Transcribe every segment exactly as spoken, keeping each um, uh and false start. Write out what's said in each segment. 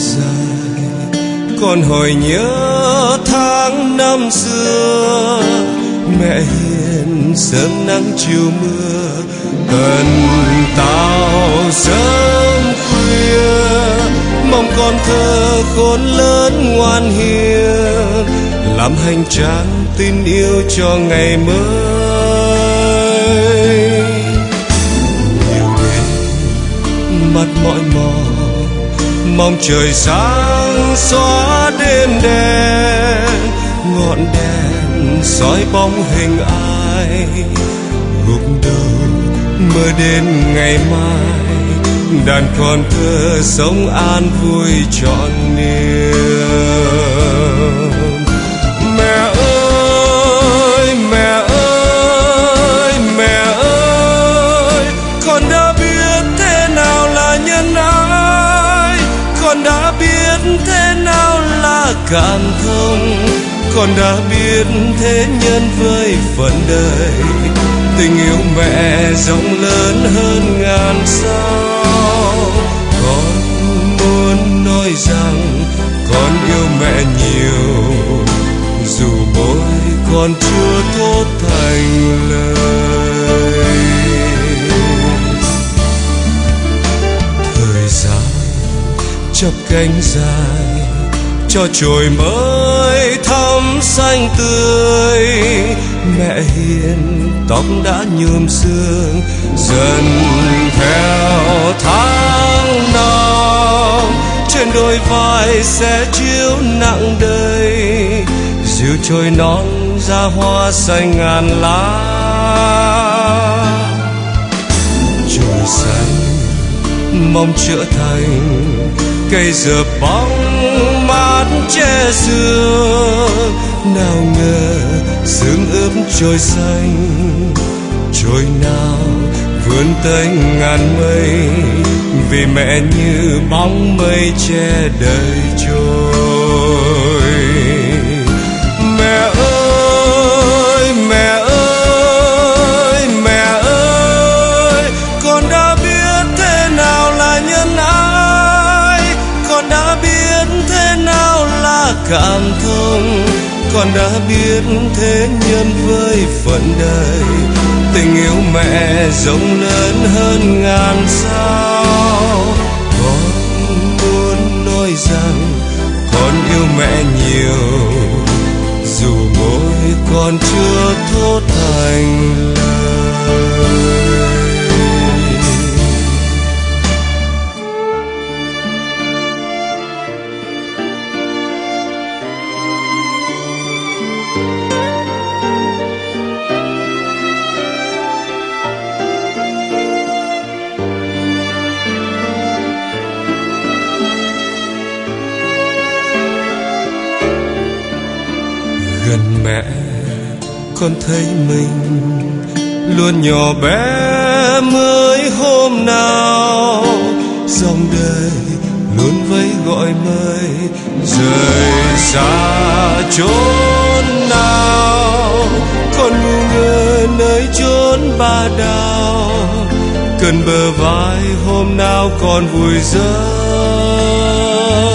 dài, con hồi nhớ tháng năm xưa. Mẹ hiền sớm nắng chiều mưa, tần tảo sớm khuya. Mong con thơ khôn lớn ngoan hiền, làm hành trang tin yêu cho ngày mới. Nhiều đêm mắt mỏi mòn, mong trời sáng xóa đêm đen. Ngọn đèn soi bóng hình ai, gục đầu mơ đến ngày mai. Đàn con thơ sống an vui trọn niềm. Mẹ ơi, mẹ ơi, mẹ ơi, con đã biết thế nào là nhân ái, con đã biết thế nào là cảm thông, con đã biết thế nhân với phận đời. Tình yêu mẹ rộng lớn hơn ngàn sao. Con muốn nói rằng con yêu mẹ nhiều, dù môi con chưa thốt thành lời. Thời gian chắp cánh dài cho chồi mới thắm xanh tươi. Mẹ hiền tóc đã nhuộm sương, dần theo tháng năm. Trên đôi vai sẽ chiếu nặng đầy, dìu trôi non ra hoa xanh ngàn lá. Trời xanh mong trở thành cây dừa bóng mát che sương. Nào ngờ sương ướp trôi xanh, trôi nào vươn tới ngàn mây. Vì mẹ như bóng mây che đời trôi. Mẹ ơi, mẹ ơi, mẹ ơi, con đã biết thế nào là nhân ái, con đã biết thế nào là cảm thông, con đã biết thế nhân với phận đời. Tình yêu mẹ rộng lớn hơn ngàn sao. Con muốn nói rằng con yêu mẹ nhiều, dù môi con chưa thốt thành lời. Gần mẹ con thấy mình luôn nhỏ bé mới hôm nào. Dòng đời luôn vẫy gọi mời, rời xa chốn nào. Con ngu ngơ nơi chốn ba đào, cần bờ vai hôm nào còn vui giấc.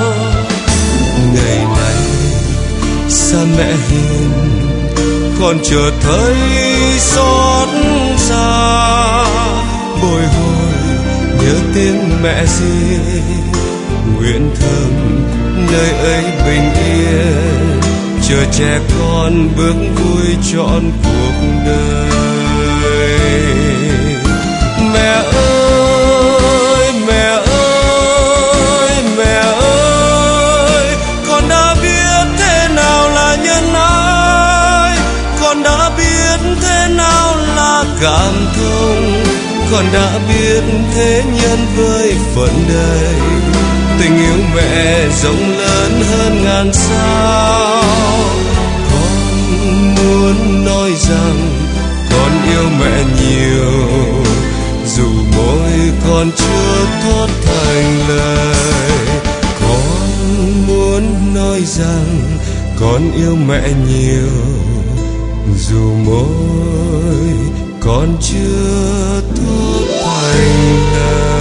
Ngày nay xa mẹ hiền, con chợt thấy xót xa. Bồi hồi nhớ tiếng mẹ gì, nguyện thầm nơi ấy bình yên. Chờ trẻ con bước vui trọn cuộc đời. Mẹ ơi, mẹ ơi, mẹ ơi, con đã biết thế nào là nhân ái, con đã biết thế nào là cảm thông, con đã biết thế nhân với phận đời. Tình yêu mẹ rộng lớn hơn ngàn sao. Con muốn nói rằng con yêu mẹ nhiều, dù môi con chưa thốt thành lời. Con muốn nói rằng con yêu mẹ nhiều, dù môi con chưa thốt thành lời.